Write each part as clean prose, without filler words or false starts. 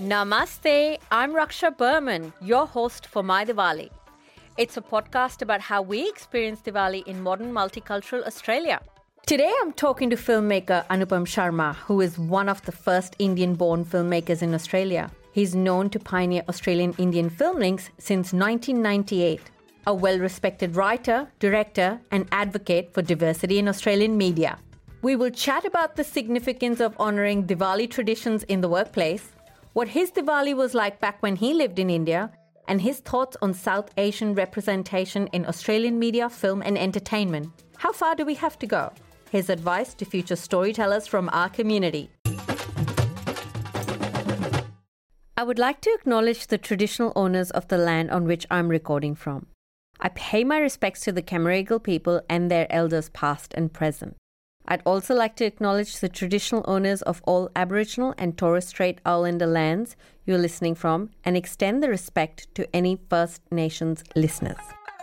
Namaste, I'm Raksha Berman, your host for My Diwali. It's a podcast about how we experience Diwali in modern multicultural Australia. Today I'm talking to filmmaker Anupam Sharma, who is one of the first Indian-born filmmakers in Australia. He's known to pioneer Australian Indian film links since 1998. A well-respected writer, director and advocate for diversity in Australian media. We will chat about the significance of honouring Diwali traditions in the workplace, what his Diwali was like back when he lived in India, and his thoughts on South Asian representation in Australian media, film and entertainment. How far do we have to go? His advice to future storytellers from our community. I would like to acknowledge the traditional owners of the land on which I'm recording from. I pay my respects to the Camaragal people and their elders past and present. I'd also like to acknowledge the traditional owners of all Aboriginal and Torres Strait Islander lands you're listening from and extend the respect to any First Nations listeners.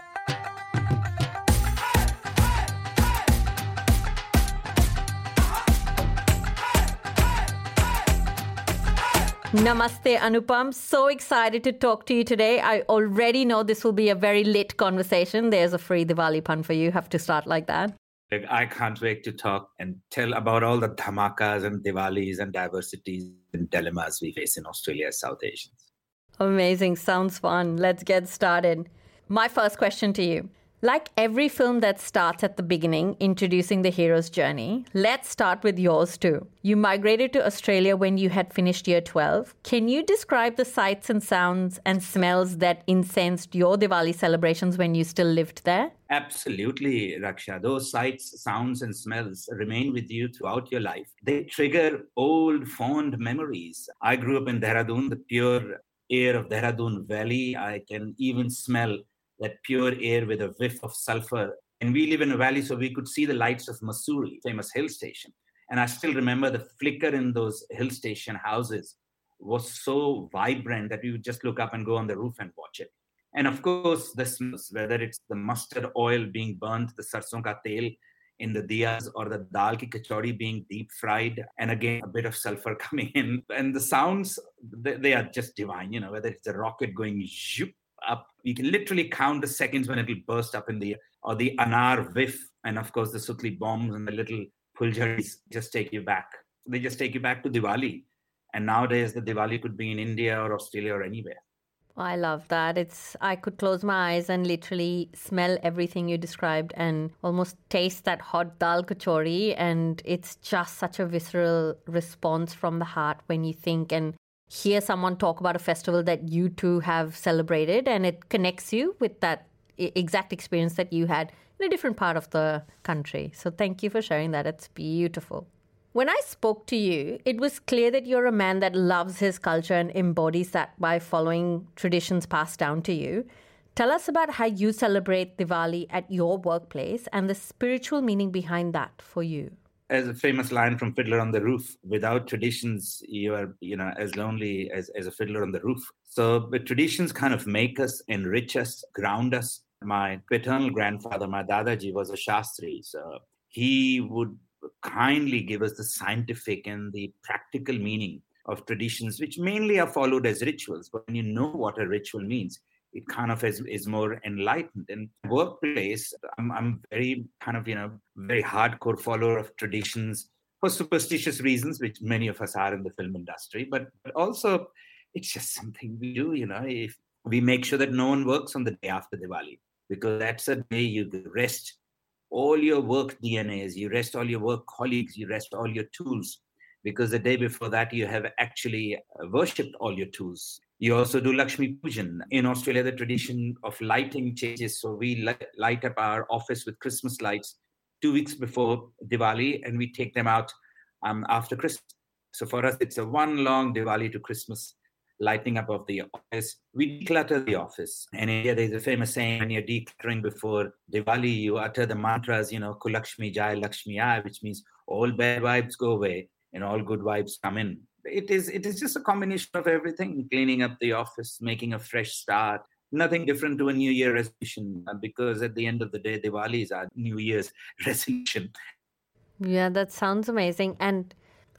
Namaste, Anupam. So excited to talk to you today. I already know this will be a very lit conversation. There's a free Diwali pun for you. Have to start like that. I can't wait to talk and tell about all the dhamakas and Diwalis and diversities and dilemmas we face in Australia as South Asians. Amazing. Sounds fun. Let's get started. My first question to you. Like every film that starts at the beginning, introducing the hero's journey, let's start with yours too. You migrated to Australia when you had finished year 12. Can you describe the sights and sounds and smells that incensed your Diwali celebrations when you still lived there? Absolutely, Raksha. Those sights, sounds, and smells remain with you throughout your life. They trigger old, fond memories. I grew up in Dehradun, the pure air of Dehradun Valley. I can even smell that pure air with a whiff of sulfur. And we live in a valley, so we could see the lights of Mussoorie, famous hill station. And I still remember the flicker in those hill station houses was so vibrant that we would just look up and go on the roof and watch it. And of course, the smells, whether it's the mustard oil being burnt, the sarson ka tel in the diyas, or the dal ki kachori being deep fried, and again, a bit of sulfur coming in. And the sounds, they are just divine, whether it's a rocket going zoop up. You can literally count the seconds when it will burst up in the air, or the anar whiff, and of course, the sutli bombs and the little puljaris just take you back. They just take you back to Diwali. And nowadays, the Diwali could be in India or Australia or anywhere. I love that. I could close my eyes and literally smell everything you described and almost taste that hot dal kachori. And it's just such a visceral response from the heart when you think and hear someone talk about a festival that you too have celebrated, and it connects you with that exact experience that you had in a different part of the country. So thank you for sharing that. It's beautiful. When I spoke to you, it was clear that you're a man that loves his culture and embodies that by following traditions passed down to you. Tell us about how you celebrate Diwali at your workplace and the spiritual meaning behind that for you. As a famous line from Fiddler on the Roof, without traditions, you are, as lonely as a fiddler on the roof. So the traditions kind of make us, enrich us, ground us. My paternal grandfather, my Dadaji, was a Shastri. So he would kindly give us the scientific and the practical meaning of traditions, which mainly are followed as rituals. But when you know what a ritual means, it kind of is more enlightened. In workplace, I'm very kind of, very hardcore follower of traditions for superstitious reasons, which many of us are in the film industry. But also, it's just something we do, if we make sure that no one works on the day after Diwali, because that's a day you rest all your work DNAs, you rest all your work colleagues, you rest all your tools, because the day before that you have actually worshipped all your tools. You also do Lakshmi Pujan. In Australia, the tradition of lighting changes. So we light up our office with Christmas lights 2 weeks before Diwali, and we take them out after Christmas. So for us, it's a one long Diwali to Christmas lighting up of the office. We declutter the office. And in India, there's a famous saying, when you're decluttering before Diwali, you utter the mantras, Kulakshmi Jai Lakshmi Ai, which means all bad vibes go away and all good vibes come in. It is just a combination of everything, cleaning up the office, making a fresh start. Nothing different to a New Year resolution, because at the end of the day, Diwali is our New Year's resolution. Yeah, that sounds amazing. And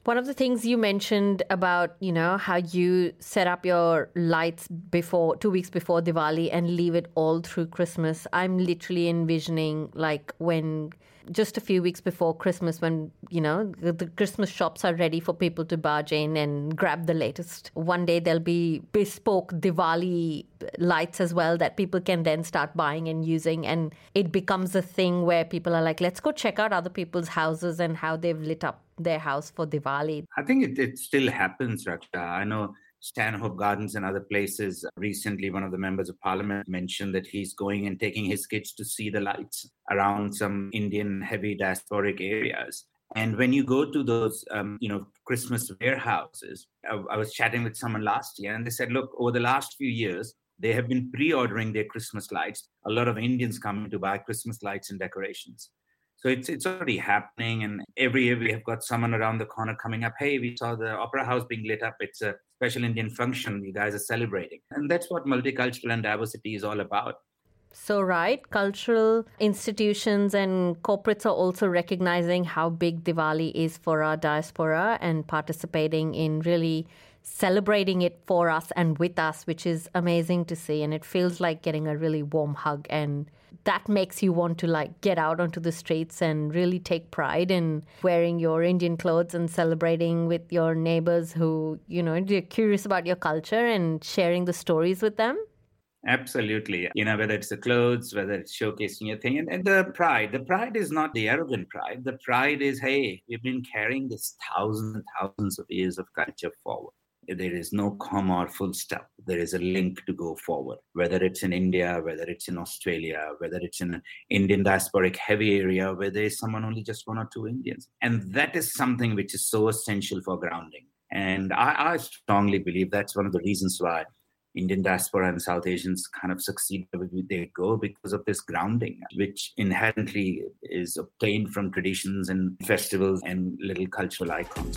One of the things you mentioned about, how you set up your lights 2 weeks before Diwali and leave it all through Christmas. I'm literally envisioning like when just a few weeks before Christmas when, the Christmas shops are ready for people to barge in and grab the latest. One day there'll be bespoke Diwali lights as well that people can then start buying and using. And it becomes a thing where people are like, let's go check out other people's houses and how they've lit up their house for Diwali. I think it still happens, Raksha. I know Stanhope Gardens and other places. Recently, one of the members of parliament mentioned that he's going and taking his kids to see the lights around some Indian heavy diasporic areas. And when you go to those, Christmas warehouses, I was chatting with someone last year and they said, look, over the last few years, they have been pre-ordering their Christmas lights. A lot of Indians coming to buy Christmas lights and decorations. So it's already happening. And every year we have got someone around the corner coming up. Hey, we saw the Opera House being lit up. It's a special Indian function. You guys are celebrating. And that's what multicultural and diversity is all about. So, right, cultural institutions and corporates are also recognizing how big Diwali is for our diaspora and participating in really celebrating it for us and with us, which is amazing to see. And it feels like getting a really warm hug. And that makes you want to get out onto the streets and really take pride in wearing your Indian clothes and celebrating with your neighbors who, they're curious about your culture and sharing the stories with them. Absolutely. Whether it's the clothes, whether it's showcasing your thing. And the pride is not the arrogant pride. The pride is, hey, we've been carrying this thousands and thousands of years of culture forward. There is no comma or full stop. There is a link to go forward, whether it's in India, whether it's in Australia, whether it's in an Indian diasporic heavy area where there is someone only just one or two Indians. And that is something which is so essential for grounding. And I strongly believe that's one of the reasons why Indian diaspora and South Asians kind of succeed where they go, because of this grounding, which inherently is obtained from traditions and festivals and little cultural icons.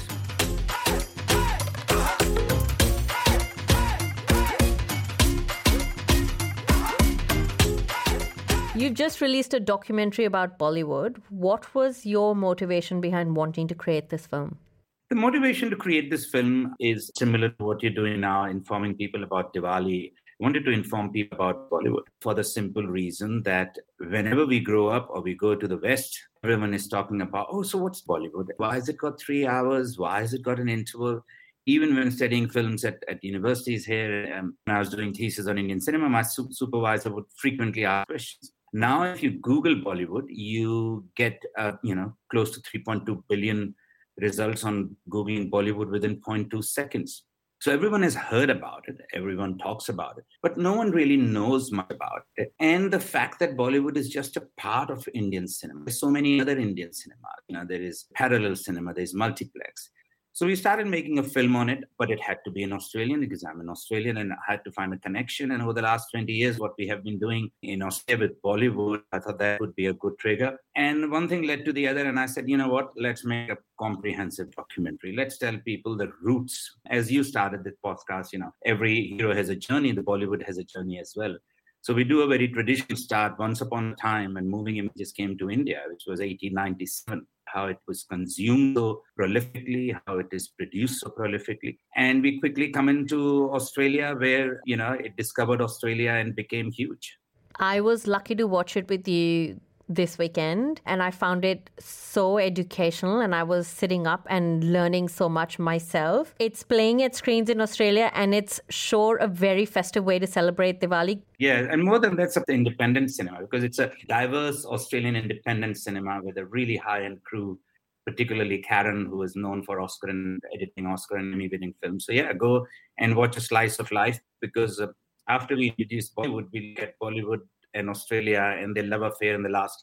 You've just released a documentary about Bollywood. What was your motivation behind wanting to create this film? The motivation to create this film is similar to what you're doing now, informing people about Diwali. I wanted to inform people about Bollywood for the simple reason that whenever we grow up or we go to the West, everyone is talking about, so what's Bollywood? Why has it got 3 hours? Why has it got an interval? Even when studying films at universities here, when I was doing thesis on Indian cinema, my supervisor would frequently ask questions. Now, if you Google Bollywood, you get, close to 3.2 billion results on Googling Bollywood within 0.2 seconds. So everyone has heard about it. Everyone talks about it, but no one really knows much about it. And the fact that Bollywood is just a part of Indian cinema. There's so many other Indian cinema. There is parallel cinema, there's multiplex. So we started making a film on it, but it had to be in Australian because I'm an Australian and I had to find a connection. And over the last 20 years, what we have been doing in Australia with Bollywood, I thought that would be a good trigger. And one thing led to the other. And I said, you know what, let's make a comprehensive documentary. Let's tell people the roots. As you started this podcast, every hero has a journey. The Bollywood has a journey as well. So we do a very traditional start. Once upon a time when Moving Images came to India, which was 1897, how it was consumed so prolifically, how it is produced so prolifically. And we quickly come into Australia where, it discovered Australia and became huge. I was lucky to watch it with you this weekend and I found it so educational and I was sitting up and learning so much myself. It's playing at screens in Australia and it's sure a very festive way to celebrate Diwali. Yeah, and more than that's the independent cinema because it's a diverse Australian independent cinema with a really high-end crew, particularly Karen, who is known for Oscar and Emmy-winning films. So yeah, go and watch a slice of life because after we introduced Bollywood, we look at Bollywood and Australia and their love affair in the last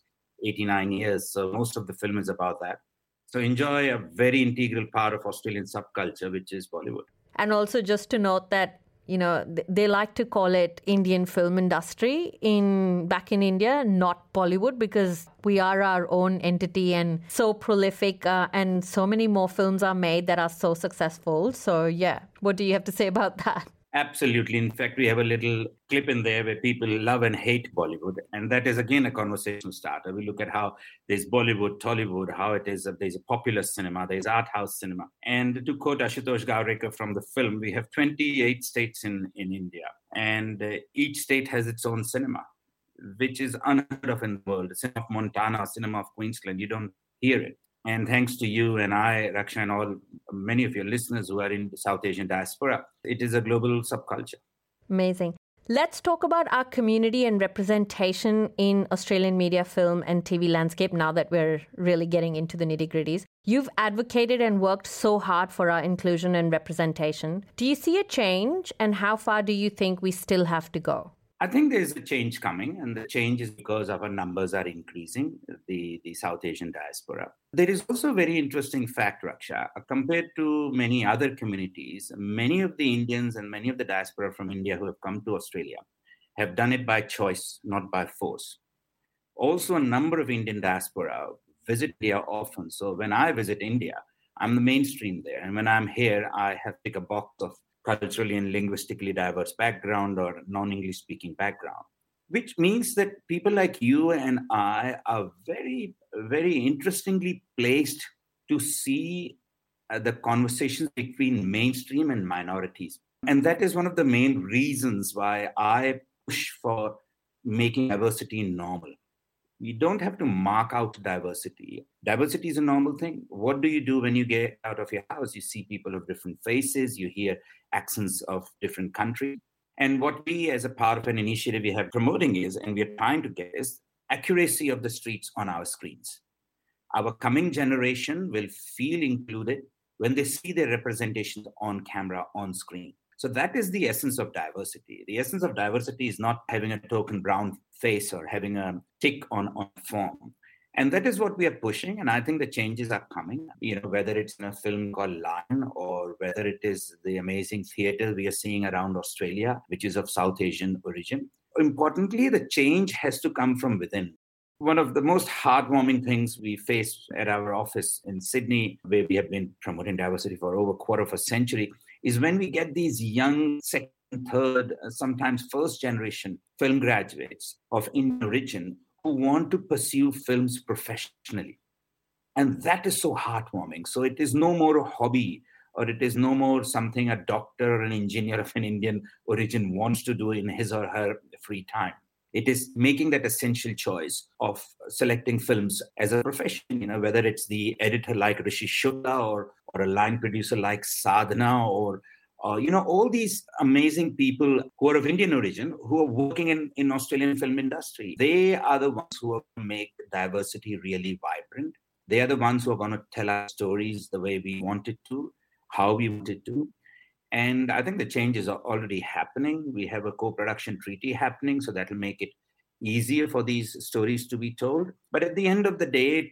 89 years. So most of the film is about that. So enjoy a very integral part of Australian subculture, which is Bollywood. And also just to note that, they like to call it Indian film industry back in India, not Bollywood, because we are our own entity and so prolific and so many more films are made that are so successful. So yeah, what do you have to say about that? Absolutely. In fact, we have a little clip in there where people love and hate Bollywood. And that is, again, a conversation starter. We look at how there's Bollywood, Tollywood, how it is, there's a popular cinema, there's art house cinema. And to quote Ashutosh Gowrekar from the film, we have 28 states in India, and each state has its own cinema, which is unheard of in the world. The cinema of Montana, cinema of Queensland, you don't hear it. And thanks to you and I, Raksha, and all many of your listeners who are in the South Asian diaspora, it is a global subculture. Amazing. Let's talk about our community and representation in Australian media, film, and TV landscape now that we're really getting into the nitty-gritties. You've advocated and worked so hard for our inclusion and representation. Do you see a change, and how far do you think we still have to go? I think there's a change coming, and the change is because our numbers are increasing, the South Asian diaspora. There is also a very interesting fact, Raksha. Compared to many other communities, many of the Indians and many of the diaspora from India who have come to Australia have done it by choice, not by force. Also, a number of Indian diaspora visit India often. So when I visit India, I'm the mainstream there. And when I'm here, I have to tick a box of culturally and linguistically diverse background or non-English speaking background, which means that people like you and I are very, very interestingly placed to see the conversations between mainstream and minorities. And that is one of the main reasons why I push for making diversity normal. You don't have to mark out diversity. Diversity is a normal thing. What do you do when you get out of your house? You see people of different faces, you hear accents of different countries. And what we, as a part of an initiative we have promoting is, and we are trying to get, is accuracy of the streets on our screens. Our coming generation will feel included when they see their representations on camera, on screen. So that is the essence of diversity. The essence of diversity is not having a token brown face or having a tick on form. And that is what we are pushing. And I think the changes are coming, whether it's in a film called Lion or whether it is the amazing theater we are seeing around Australia, which is of South Asian origin. Importantly, the change has to come from within. One of the most heartwarming things we face at our office in Sydney, where we have been promoting diversity for over a quarter of a century, is when we get these young second, third, sometimes first generation film graduates of Indian origin who want to pursue films professionally. And that is so heartwarming. So it is no more a hobby, or it is no more something a doctor or an engineer of an Indian origin wants to do in his or her free time. It is making that essential choice of selecting films as a profession, whether it's the editor like Rishi Shukla or a line producer like Sadhana or all these amazing people who are of Indian origin who are working in Australian film industry. They are the ones who are going to make diversity really vibrant. They are the ones who are going to tell our stories the way we want it to, how we want it to. And I think the changes are already happening. We have a co-production treaty happening, so that will make it easier for these stories to be told. But at the end of the day,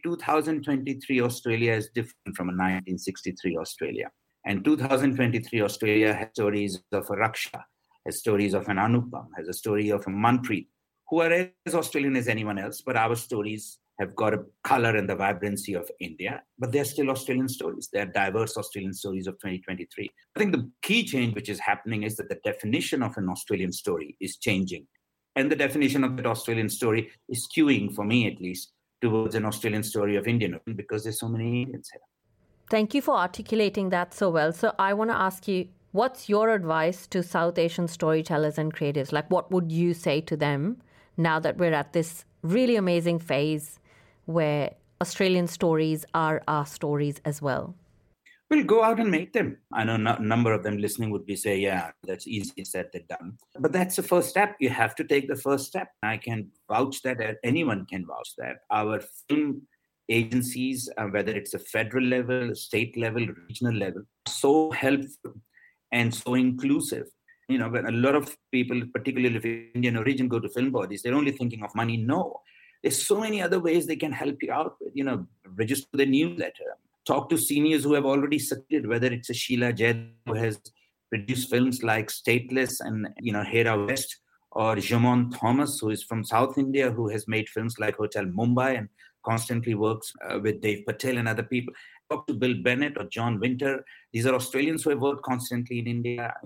2023 Australia is different from a 1963 Australia. And 2023 Australia has stories of a Raksha, has stories of an Anupam, has a story of a Manpreet, who are as Australian as anyone else, but our stories have got a color and the vibrancy of India, but they're still Australian stories. They're diverse Australian stories of 2023. I think the key change which is happening is that the definition of an Australian story is changing. And the definition of that Australian story is skewing, for me at least, towards an Australian story of Indian origin because there's so many Indians here. Thank you for articulating that so well. So I want to ask you, what's your advice to South Asian storytellers and creatives? Like, what would you say to them now that we're at this really amazing phase where Australian stories are our stories as well? Well, go out and make them. I know a number of them listening would be saying, yeah, that's easier said than done. But that's the first step. You have to take the first step. I can vouch that, anyone can vouch that. Our film agencies, whether it's a federal level, state level, regional level, so helpful and so inclusive. When a lot of people, particularly of Indian origin, go to film bodies, they're only thinking of money. No. There's so many other ways they can help you out with, register the newsletter, talk to seniors who have already succeeded, whether it's a Sheila Jed who has produced films like Stateless and, Hera West, or Jamon Thomas, who is from South India, who has made films like Hotel Mumbai and constantly works with Dave Patel and other people. Talk to Bill Bennett or John Winter. These are Australians who have worked constantly in India.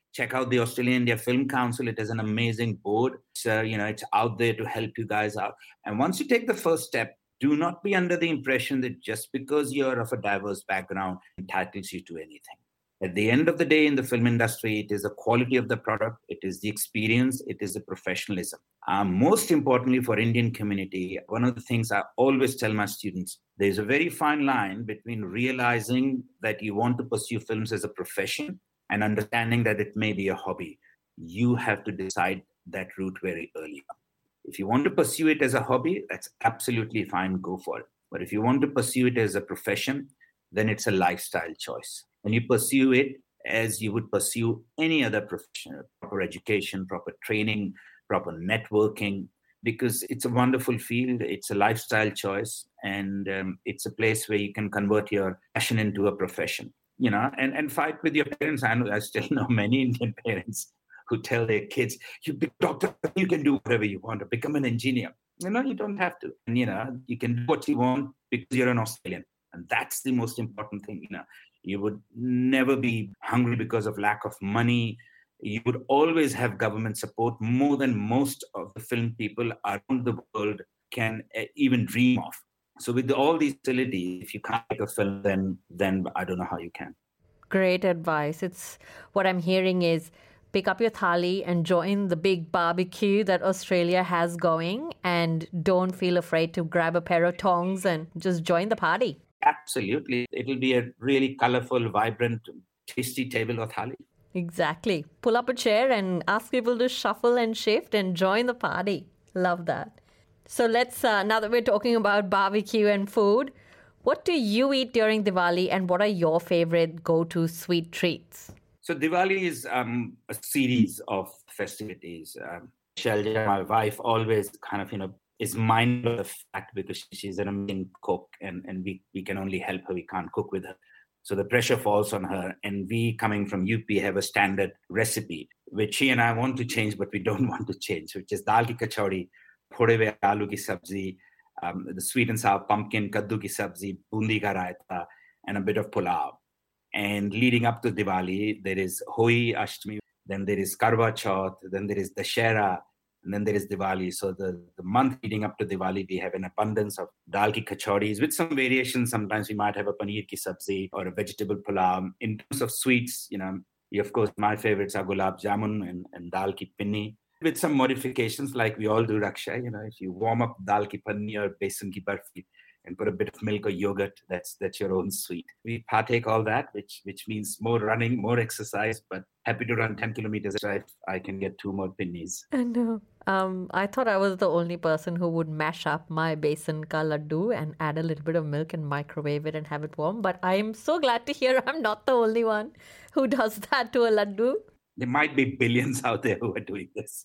check out the Australian India Film Council. It is an amazing board. So, it's out there to help you guys out. And once you take the first step, do not be under the impression that just because you're of a diverse background entitles you to anything. At the end of the day, in the film industry, it is the quality of the product, it is the experience, it is the professionalism. Most importantly for Indian community, one of the things I always tell my students, there's a very fine line between realizing that you want to pursue films as a profession and understanding that it may be a hobby. You have to decide that route very early on. If you want to pursue it as a hobby, that's absolutely fine, go for it. But if you want to pursue it as a profession, then it's a lifestyle choice. And you pursue it as you would pursue any other profession, proper education, proper training, proper networking, because it's a wonderful field, it's a lifestyle choice, and it's a place where you can convert your passion into a profession, and fight with your parents. I still know many Indian parents who tell their kids, you be a doctor, you can do whatever you want, or become an engineer. You don't have to. And, you can do what you want because you're an Australian. And that's the most important thing. You would never be hungry because of lack of money. You would always have government support more than most of the film people around the world can even dream of. So with all these facilities, if you can't make a film, then I don't know how you can. Great advice. It's what I'm hearing is pick up your thali and join the big barbecue that Australia has going, and don't feel afraid to grab a pair of tongs and just join the party. Absolutely. It'll be a really colorful, vibrant, tasty table of thali. Exactly. Pull up a chair and ask people to shuffle and shift and join the party. Love that. So let's, now that we're talking about barbecue and food, what do you eat during Diwali and what are your favorite go-to sweet treats? So Diwali is a series of festivities. Shelja, my wife, always kind of, is mindful of the fact because she's an amazing cook and we can only help her. We can't cook with her. So the pressure falls on her. And we, coming from UP, have a standard recipe, which she and I want to change, but we don't want to change, which is dal ki kachori, phode hue aloo ki sabzi, the sweet and sour pumpkin, kaddu ki sabzi, bundi ka raita, and a bit of pulao. And leading up to Diwali, there is Hoi Ashtami, then there is Karwa Chauth, then there is Dashera, and then there is Diwali. So the month leading up to Diwali, we have an abundance of dal ki kachoris with some variations. Sometimes we might have a paneer ki sabzi or a vegetable pulao. In terms of sweets, of course, my favorites are gulab jamun and dal ki pinni, with some modifications like we all do, Raksha. If you warm up dal ki panni or besan ki barfi and put a bit of milk or yogurt, that's your own sweet. We partake all that, which means more running, more exercise, but happy to run 10 kilometers if I can get 2 more pinnies. I know. I thought I was the only person who would mash up my besan ka laddu and add a little bit of milk and microwave it and have it warm. But I'm so glad to hear I'm not the only one who does that to a laddu. There might be billions out there who are doing this.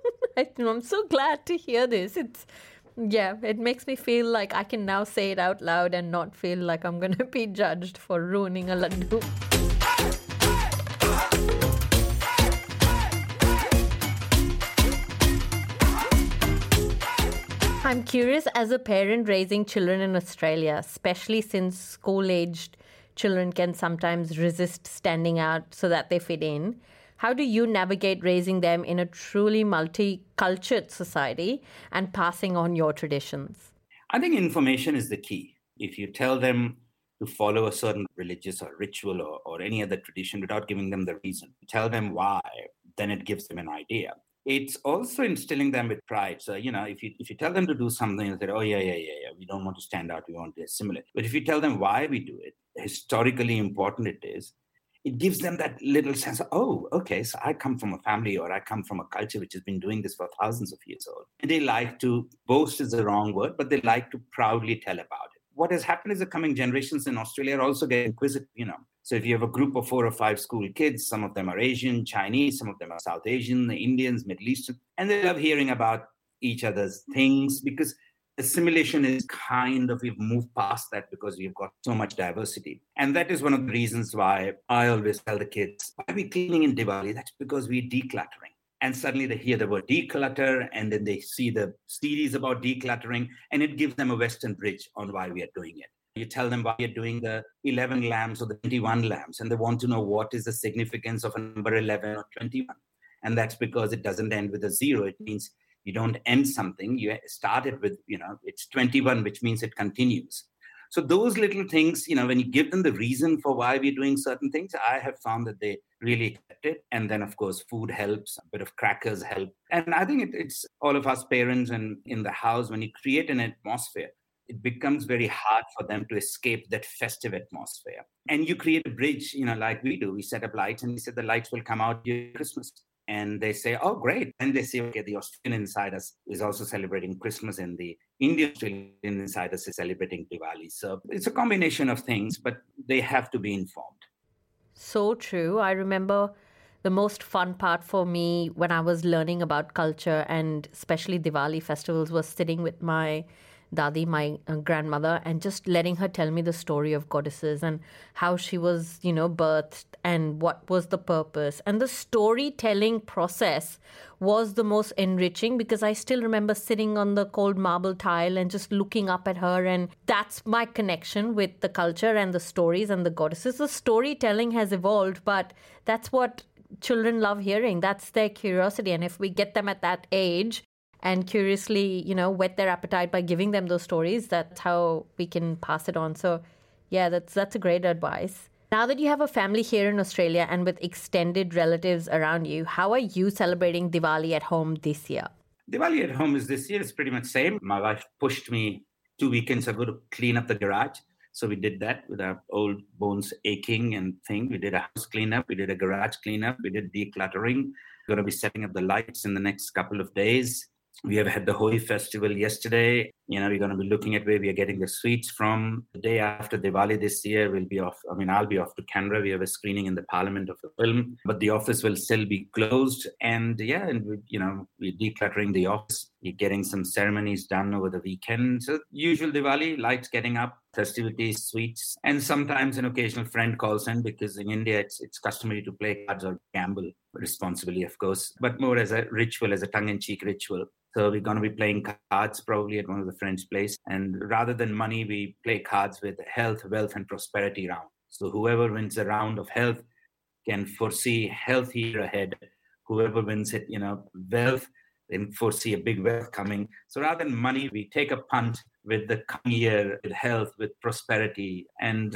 I'm so glad to hear this. It makes me feel like I can now say it out loud and not feel like I'm going to be judged for ruining a laddu. I'm curious, as a parent raising children in Australia, especially since school-aged children can sometimes resist standing out so that they fit in, how do you navigate raising them in a truly multicultural society and passing on your traditions? I think information is the key. If you tell them to follow a certain religious or ritual or any other tradition without giving them the reason, tell them why, then it gives them an idea. It's also instilling them with pride. So, if you tell them to do something, they say, oh, yeah, we don't want to stand out, we want to assimilate. But if you tell them why we do it, historically important it is, it gives them that little sense of, oh, okay, so I come from a family or I come from a culture which has been doing this for thousands of years old. And they like to, boast is the wrong word, but they like to proudly tell about it. What has happened is the coming generations in Australia are also getting inquisitive, So if you have a group of 4 or 5 school kids, some of them are Asian, Chinese, some of them are South Asian, Indians, Middle Eastern, and they love hearing about each other's things because assimilation is we've moved past that because we've got so much diversity. And that is one of the reasons why I always tell the kids, why are we cleaning in Diwali? That's because we're decluttering. And suddenly they hear the word declutter and then they see the series about decluttering and it gives them a Western bridge on why we are doing it. You tell them why you're doing the 11 lamps or the 21 lamps, and they want to know what is the significance of a number 11 or 21. And that's because it doesn't end with a zero. It means you don't end something. You start it with, it's 21, which means it continues. So those little things, when you give them the reason for why we're doing certain things, I have found that they really accept it. And then, of course, food helps, a bit of crackers help. And I think it's all of us parents and in the house, when you create an atmosphere, it becomes very hard for them to escape that festive atmosphere. And you create a bridge, like we do. We set up lights and we said the lights will come out during Christmas. And they say, oh, great. And they say, okay, the Australian inside us is also celebrating Christmas and the Indian Australian inside us is celebrating Diwali. So it's a combination of things, but they have to be informed. So true. I remember the most fun part for me when I was learning about culture and especially Diwali festivals was sitting with my Dadi, my grandmother, and just letting her tell me the story of goddesses and how she was, birthed and what was the purpose. And the storytelling process was the most enriching because I still remember sitting on the cold marble tile and just looking up at her. And that's my connection with the culture and the stories and the goddesses. The storytelling has evolved, but that's what children love hearing. That's their curiosity. And if we get them at that age, and curiously, whet their appetite by giving them those stories, that's how we can pass it on. So, yeah, that's a great advice. Now that you have a family here in Australia and with extended relatives around you, how are you celebrating Diwali at home this year? Diwali at home is this year is pretty much same. My wife pushed me 2 weekends ago to clean up the garage. So we did that with our old bones aching and thing. We did a house cleanup. We did a garage cleanup. We did decluttering. We're going to be setting up the lights in the next couple of days. We have had the Holi festival yesterday. We're going to be looking at where we are getting the sweets from. The day after Diwali this year, we'll be off. I'll be off to Canberra. We have a screening in the Parliament of the film, but the office will still be closed. And we're decluttering the office. We're getting some ceremonies done over the weekend. So usual Diwali, lights getting up, festivities, sweets, and sometimes an occasional friend calls in because in India, it's customary to play cards or gamble responsibly, of course, but more as a ritual, as a tongue-in-cheek ritual. So we're going to be playing cards probably at one of the friends' place. And rather than money, we play cards with health, wealth, and prosperity round. So whoever wins the round of health can foresee health year ahead. Whoever wins it, wealth, then foresee a big wealth coming. So rather than money, we take a punt with the coming year, with health, with prosperity, and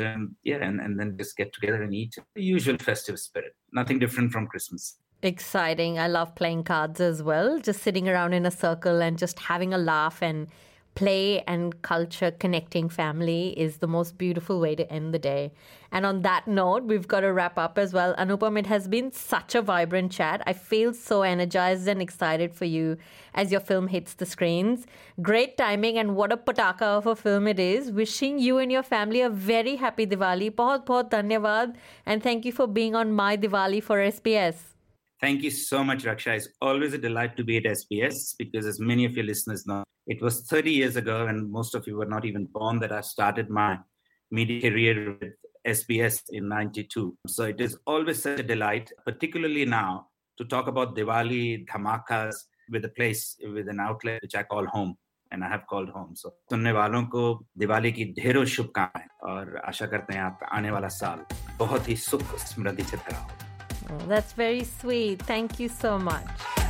then just get together and eat. The usual festive spirit. Nothing different from Christmas. Exciting. I love playing cards as well. Just sitting around in a circle and just having a laugh and play and culture connecting family is the most beautiful way to end the day. And on that note, we've got to wrap up as well. Anupam, it has been such a vibrant chat. I feel so energized and excited for you as your film hits the screens. Great timing and what a pataka of a film it is. Wishing you and your family a very happy Diwali. Bahut bahut dhanyavad. And thank you for being on My Diwali for SBS. Thank you so much, Raksha. It's always a delight to be at SBS because as many of your listeners know, it was 30 years ago and most of you were not even born that I started my media career with SBS in 92. So it is always such a delight, particularly now, to talk about Diwali, dhamakas, with a place, with an outlet which I call home. And I have called home. So सुनने वालों को दिवाली की ढेरों शुभकामनाएं और आशा करते हैं आपका आने वाला साल बहुत ही सुख समृद्धि से भरा हो. Oh, that's very sweet. Thank you so much.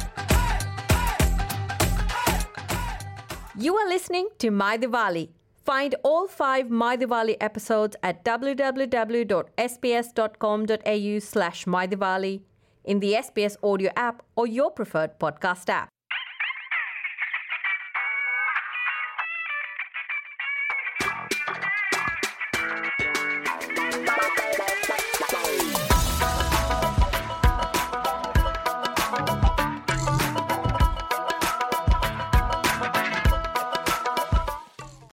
You are listening to My Diwali. Find all 5 My Diwali episodes at www.sbs.com.au/mydiwali in the SBS audio app or your preferred podcast app.